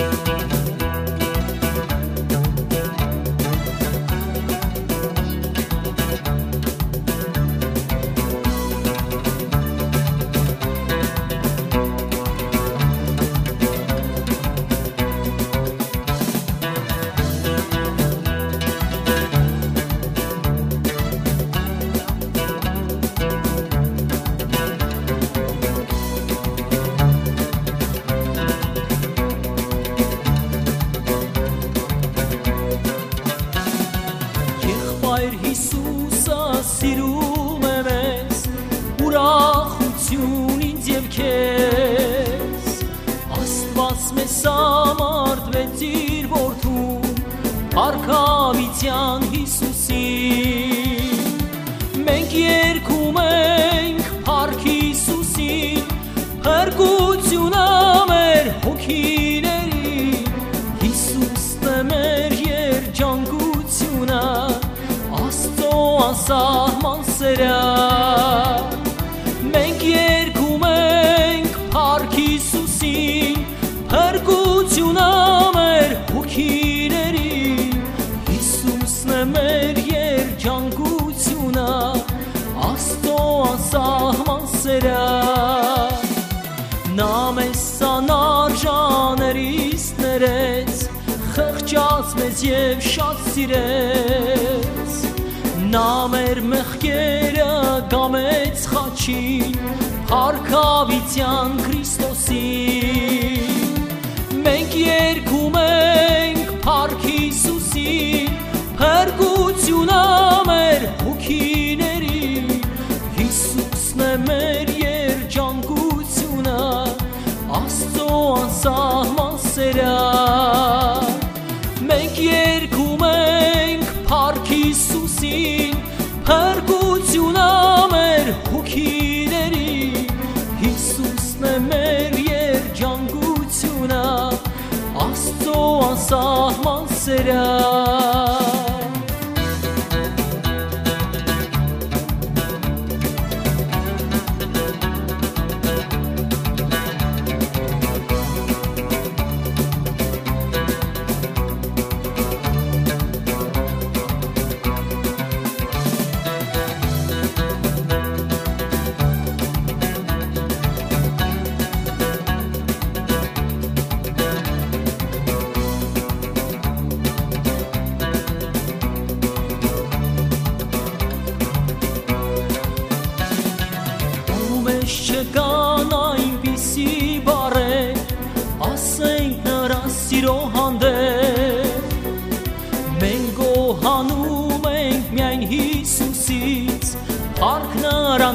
Սիրում եմ ես, ուրախություն ինձ և քեզ, Աստված մեզ համարդվեց իր որդուն, Փառքավիթյան Հիսուսին, մենք երգում ենք Փառք Հիսուսին, փրկությունը մեր հոգիներին, Հիսուսն է մեր երջանկությունը, անսահման սերը, մենք երգում ենք Փառք Հիսուսին, փրկությունը մեր հոգիներին, Հիսուսն է մեր երջանկությունը, Աստծո անսահման սերը, նա մեզ անարժաններից ներեց, խղճաց մեզ և շատ սիրեց, նա մեր մեղքերը գամեց խաչին, Փառքավիթյան Քրիստոսին, մենք երգում ենք Փառք Հիսուսին, փրկությունը մեր հոգիներին, Հիսուսն է մեր երջանկությունը, Աստծո անսահման սերը, մենք երգում ենք Փառք Հիսուսին, փրկությունը մեր հոգիներին, Հիսուսն է մեր երջանկությունը, Աստծո անսահման սերը, չկան այնպիսի բառեր, ասենք նրա սիրո հանդեպ, մենք գոհանում ենք միայն Հիսուսից, փառք նրան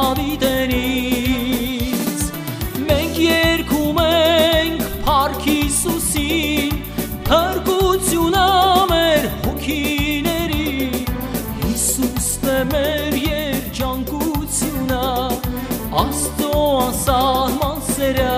հավիտենից, մենք երգում ենք Փառք Հիսուսին, փրկությունը մեր հոգիներին, Հիսուսն է մեր երջանկությունը, Աստծո անսահման սերը,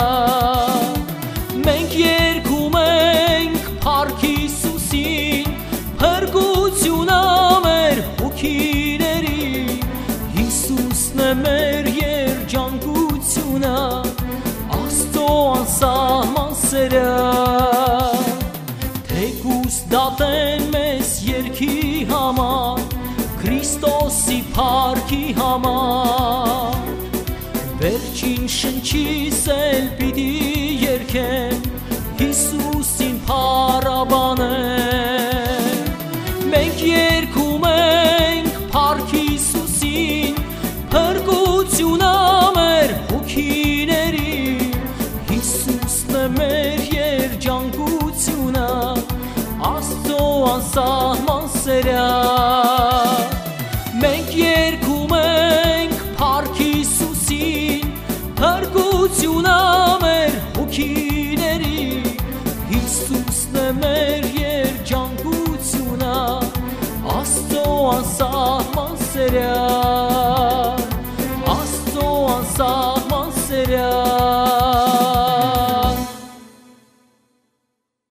մենք երգում ենք Փառք Հիսուսին, փրկությունը մեր հոգիներին, Հիսուսն է մեր երջանկությունը, Աստծո անսահման սերը, թեկուզ դատեն մեզ երգի համար, Քրիստոսի փառքի համար, վերջին շնչիս էլ պիտի երգեմ, Հիսուսին փառաբանեմ, մենք երգում ենք Փառք Հիսուսին, փրկությունը մեր հոգիներին, Հիսուսն է մեր երջանկությունը, Աստծո անսահման սերը, մենք երգում ենք Փառք Հիսուսին, փրկությունը մեր հոգիներին, Հիսուսն է մեր երջանկությունը, Աստծո անսահման սերը,